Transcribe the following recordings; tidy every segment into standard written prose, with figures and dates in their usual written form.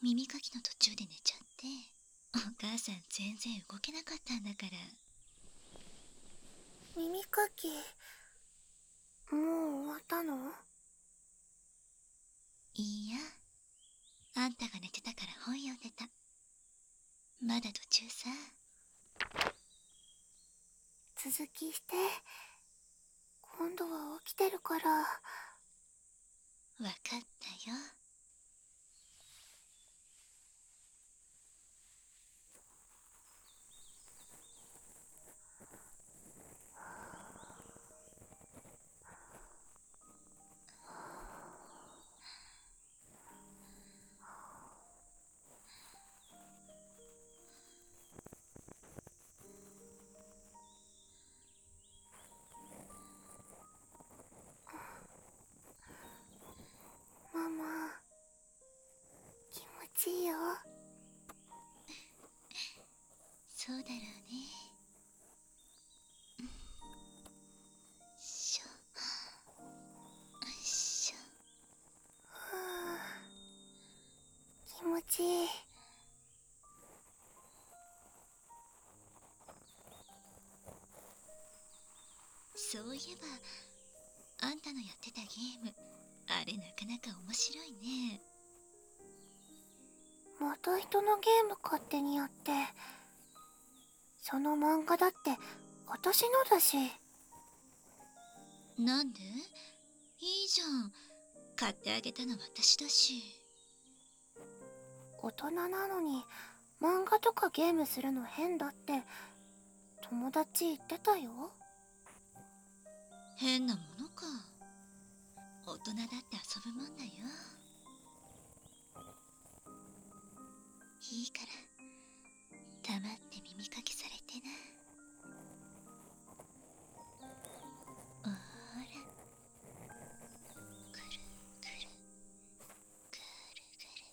耳かきの途中で寝ちゃって、お母さん全然動けなかったんだから。 耳かき、もう終わったの？ いいや、あんたが寝てたから本読んでた。まだ途中さ。 続きして。今度は起きてるから。 わかったよ。 ママ、気持ちいいよ。 そうだろうね。しょしょ。 気持ちいい。 そういえば、あんたのやってたゲーム、あれなかなか面白いね。 また人のゲーム勝手にやって。その漫画だって私のだし。 なんで？いいじゃん。買ってあげたの私だし。 大人なのに漫画とかゲームするの変だって友達言ってたよ。 変なものか。大人だって遊ぶもんだよ。いいから、黙って耳かきされてな。おーら、くるくるくるくる。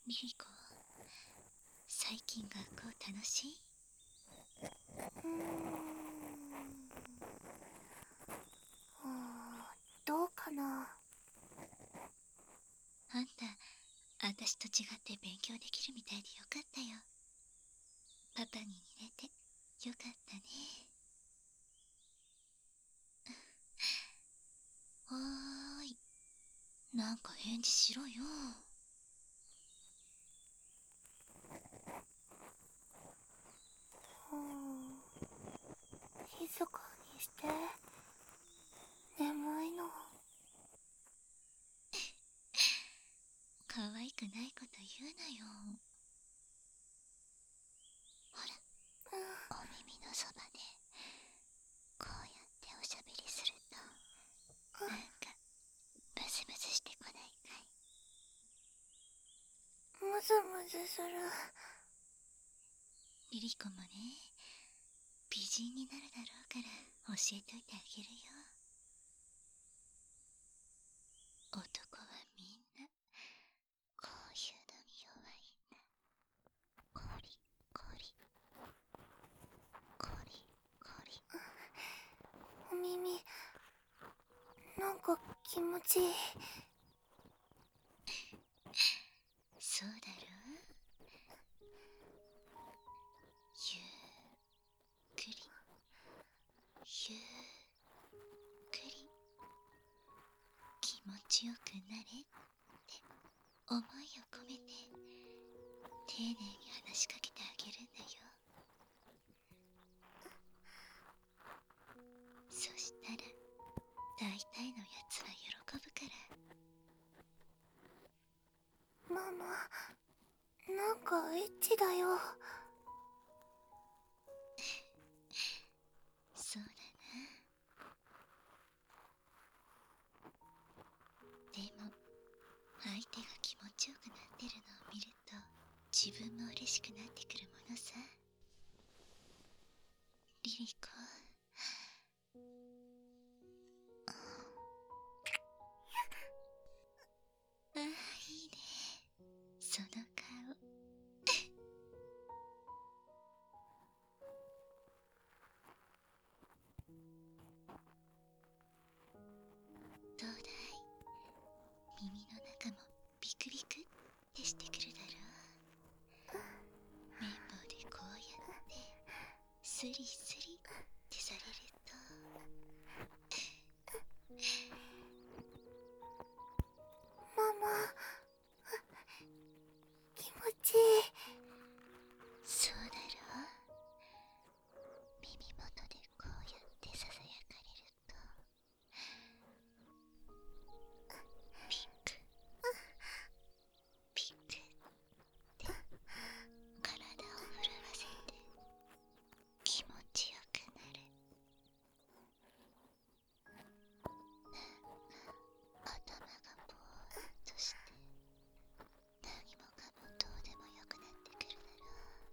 リリコ、最近学校楽しい？ どうかな。 あんた、私と違って勉強できるみたいでよかったよ。パパに似れてよかったね。おーい、なんか返事しろよ。 静かにして。眠いの。 可愛くないこと言うなよ。ほら、お耳のそばでこうやっておしゃべりするとなんかムズムズしてこないかい？ ムズムズする。 リリコもね、美人になるだろうから教えといてあげるよ。男はみんなこういうのに弱いんだ。コリコリコリコリ。 お耳、なんか気持ちいい。 そうだろう？ゆっくりゆっくり気持ちよくなれって思いを込めて丁寧に話しかけてあげるんだよ。そしたら大体のやつは喜ぶから。 ママ、なんかエッチだよ。 そうだな。でも相手が気持ちよくなってるのを見ると自分も嬉しくなってくるものさ。リリコ、ああ、いいね、その顔。どうだい？耳の中もビクビクってしてくるだろう？綿棒でこうやってスリスリってされるとママ、気持ちいい。 そうだろう？耳元でこうやってささやかれるとピクピクって体を震わせて気持ちよくなる。なんか頭がぼーっとして何もかもどうでもよくなってくるだ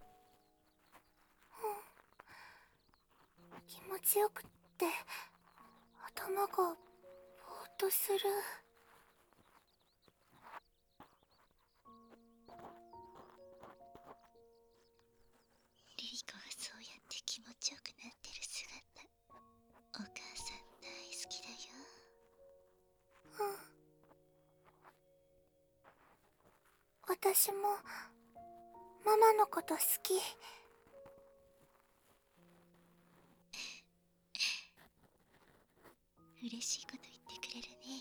ろう？ 気持ちよくって頭がぼーっとする。 リリコがそうやって気持ちよくなってる姿、お母さん大好きだよ。 私もママのこと好き。 嬉しいこと言ってくれるね。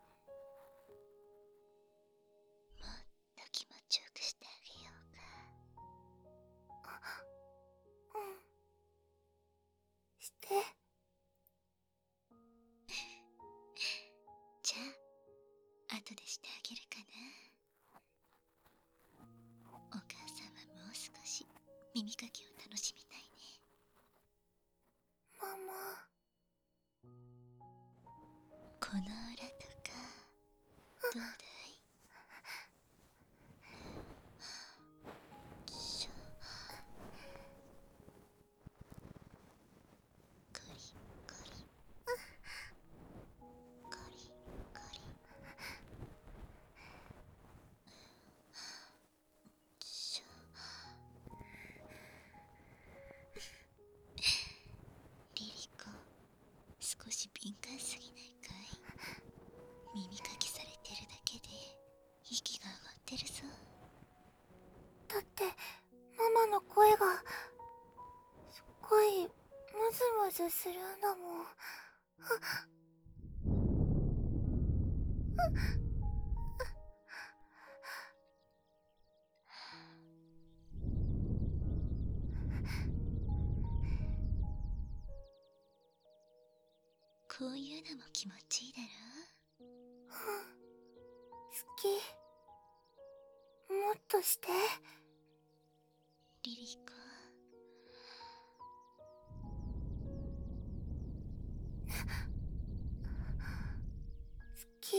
もっと気持ちよくしてあげようか。 して。 じゃあ後でしてあげるかな。お母さんはもう少し耳かきを楽しみたいね。 ママ、 この裏とかどうだい？しょ、コリコリコリコリ。 するのも。 こういうのも気持ちいいだろ。 好き。もっとして。 リリコ。 好き。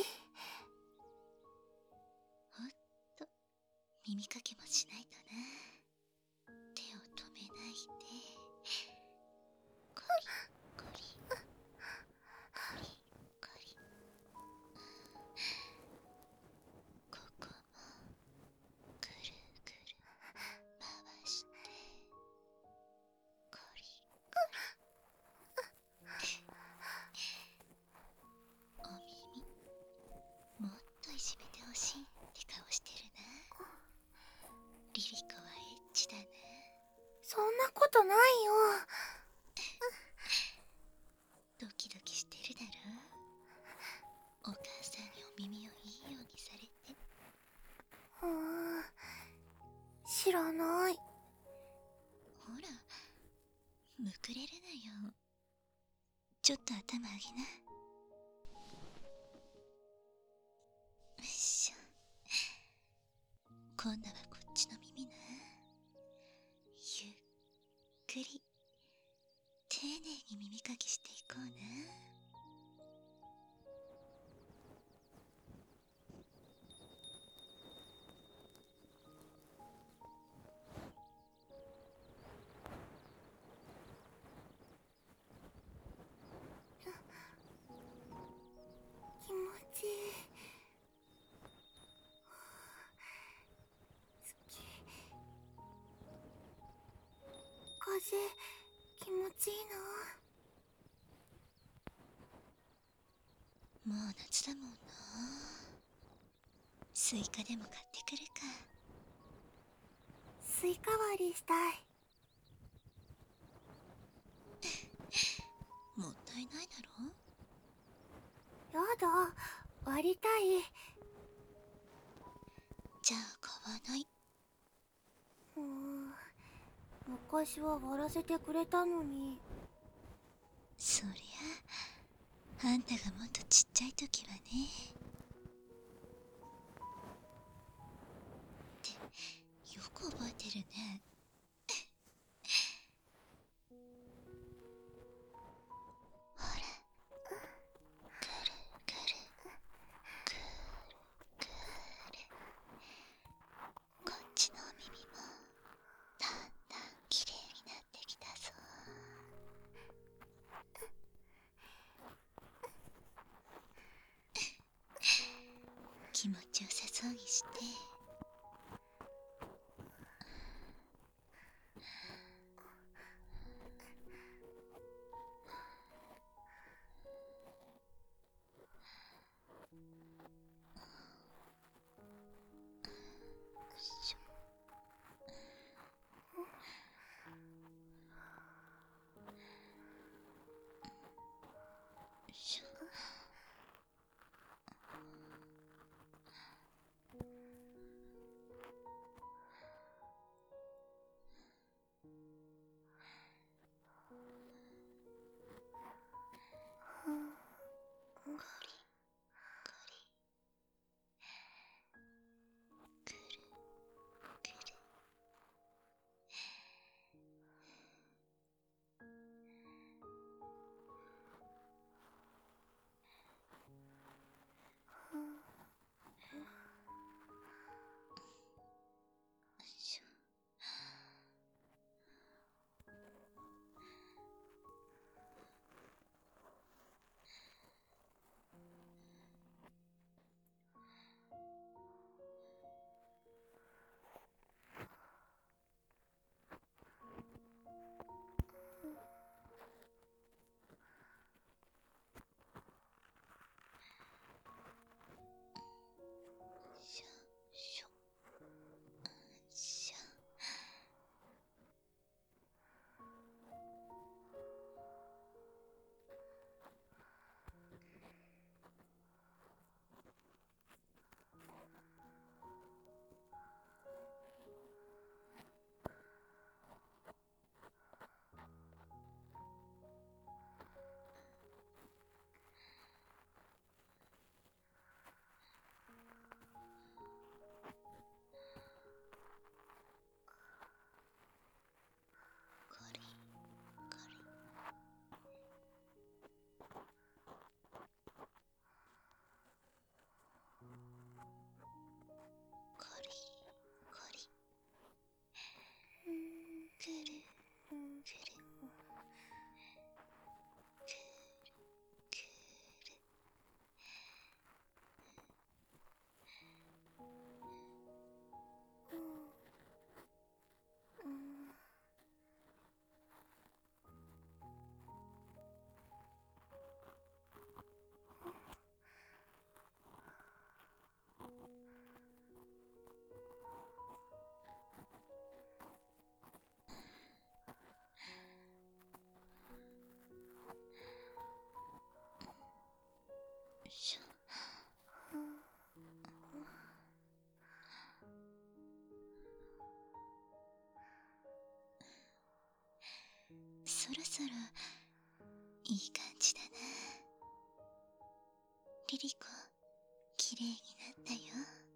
おっと、耳かけもしないとな。手を止めないで。コリコリコリコリ。ここもぐるぐる回してコリコリ。お耳もっといじめてほしいって顔してるな。リリコはエッチだな。 そんなことないよ。 ドキドキしてるだろ。お母さんにお耳をいいようにされて。 知らない。 ほら、むくれるなよ。ちょっと頭上げな。よいしょ。今度はこっちの耳な。ゆっくり丁寧に耳かきしていこうな。 気持ちいい。好き。風気持ちいいな。 もう夏だもんな。スイカでも買ってくるか。 スイカ割りしたい。 もったいないだろ。 やだ、割りたい。 じゃあ買わない。 昔は割らせてくれたのに。 そりゃあんたがもっとちっちゃい時はね。ってよく覚えてるね。ほら、ぐるぐるぐるぐる。こっちのお耳もだんだんきれいになってきたぞ。気持ちよさそうにして。しょ。 そろいい感じだな。リリコ、綺麗になったよ。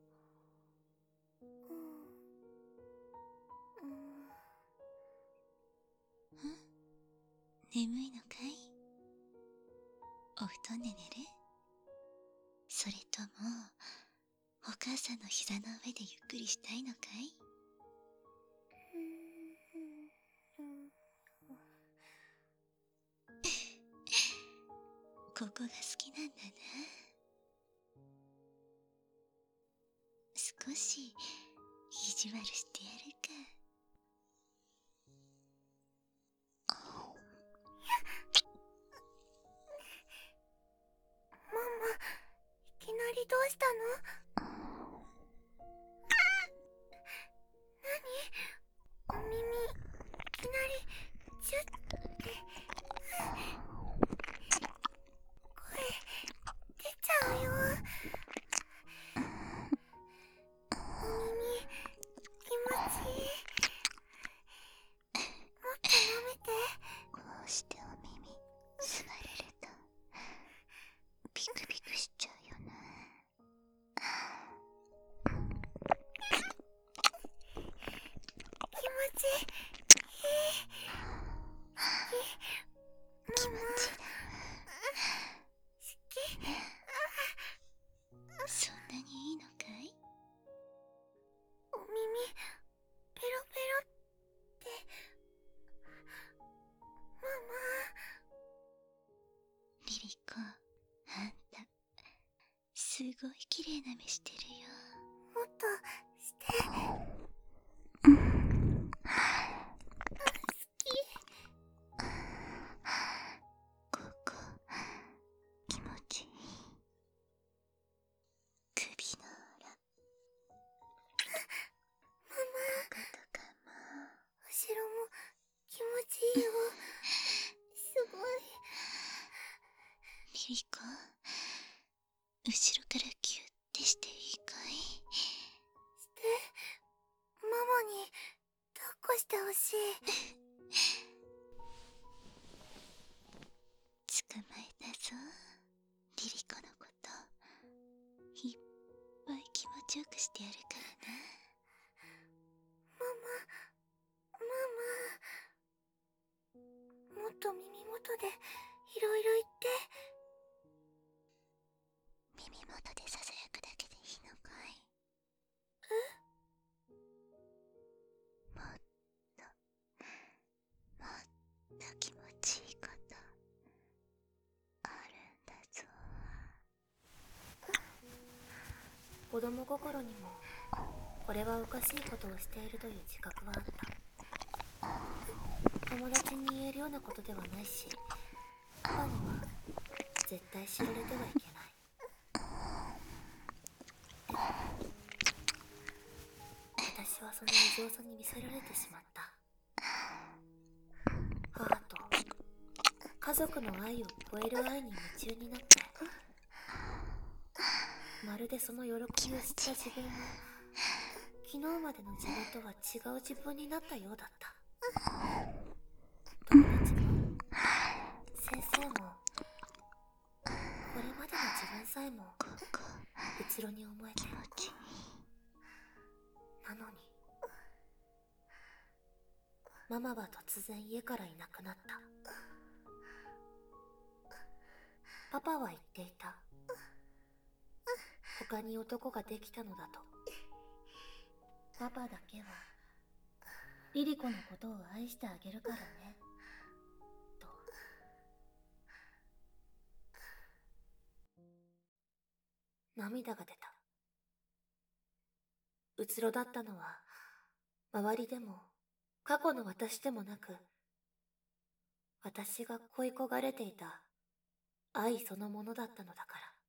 眠いのかい？お布団で寝る？それともお母さんの膝の上でゆっくりしたいのかい？ここが好きなんだな。少し意地悪してやるか。 ママ、いきなりどうしたの？何？お耳、いきなり、チュッて。声、出ちゃうよ。お耳、気持ちいい。もっと舐めて。 こうしてお耳吸われるとピクピクしちゃうよな。 気持ちいい。 気持ちいいだ好き。 そんなにいいのかい？ お耳、ペロペロって。ママ。 リリコ、あんたすごい綺麗な目してるよ。 もっとして。 ここ気持ちいい。首の裏、こことかも。 後ろも気持ちいいよ。すごい。 リリコ、後ろからギュッてしていいかい？ して。ママに抱っこしてほしい。 捕まえたぞ、リリコのこと。いっぱい気持ちよくしてやるからな。 ママ。もっと耳元でいろいろ言って。 耳元でささやくだけでいいのかい？もっともっと気持ちいいことあるんだぞ。 子供心にもこれはおかしいことをしているという自覚はあった。友達に言えるようなことではないし、パパには絶対知られてはいけない。でも私はその異常さに見せられてしまった。母と家族の愛を超える愛に夢中になって、まるでその喜びを知った自分は昨日までの自分とは違う自分になったようだった。友達も先生もこれまでの自分さえもうつろに思えて、なのにママは突然家からいなくなった。パパは言っていた。他に男ができたのだと。パパだけはリリコのことを愛してあげるからねと。涙が出た。うつろだったのは周りでも過去の私でもなく、私が恋焦がれていた愛そのものだったのだから。